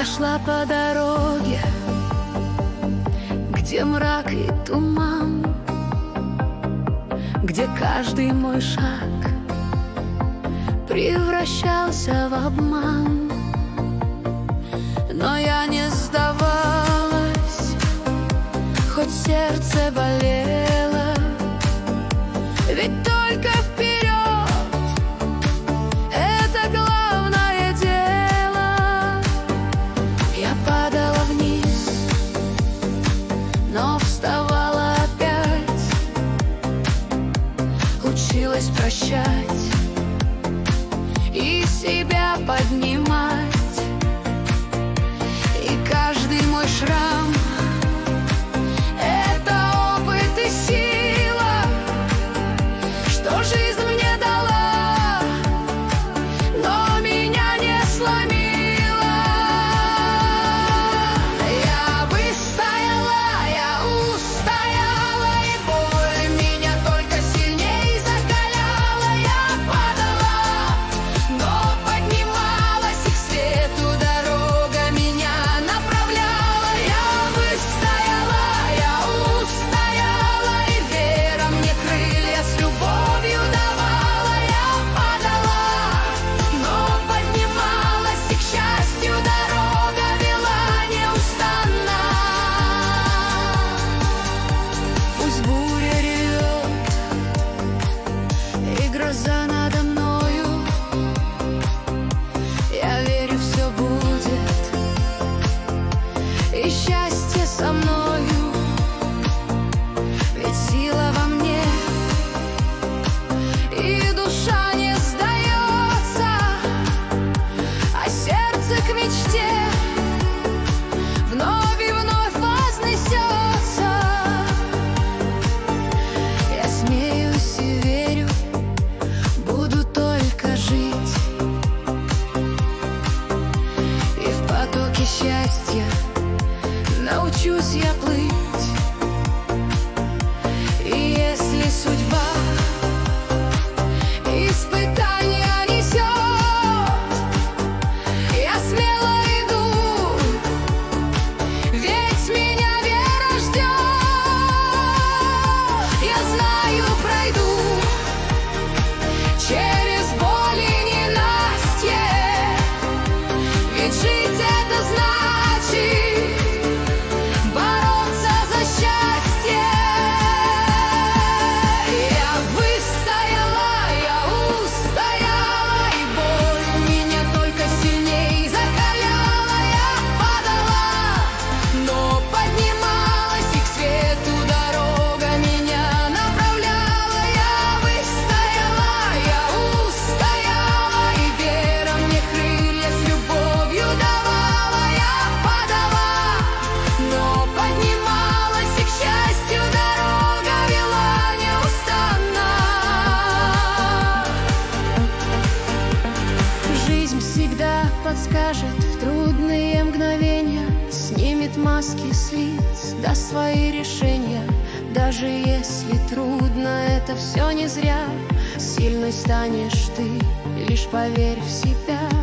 шла по дороге, где мрак и туман, где каждый мой шаг превращался в обман. Но я не сдавалась, хоть сердце болело, ведь только вперед — это главное дело. Я падала вниз, но вставала опять, училась прощать и себя поднимать. И каждый мой шрам — это опыт и сила, что жизнь мне дала, но меня не сломила. Я выстояла, я устояла, и боль меня только сильней закаляла. Я падала, но поднималась, и к свету дорога меня направляла. Я выстояла, я устояла, и вера мне крылья с любовью давала. Я падала, но поднималась, и к счастью дорога вела неустанно. Пусть буря ревет и гроза надо мною, я верю, все будет, и счастье со мною, ведь сила во мне, и душа не сдается, а сердце к мечте вновь и вновь вознесется. Я смеюсь и верю, буду только жить, и в потоке счастья научусь я плыть. И если судьба испытания несет, я смело иду, ведь меня вера ждет. Я знаю, пройду через боль и ненастье, ведь жить — это значит бороться за счастье. Я выстояла, я устояла, и боль меня только сильней закаляла. Я падала, но поднималась, и к свету дорога меня направляла. Я выстояла, я устояла, и вера мне крылья с любовью давала. Я падала, но поднималась, и к счастью дорога вела неустанно. Жизнь всегда подскажет в трудные мгновения, снимет маски с лиц, даст свои решения. Даже если трудно, это все не зря. Сильной станешь ты, лишь поверь в себя.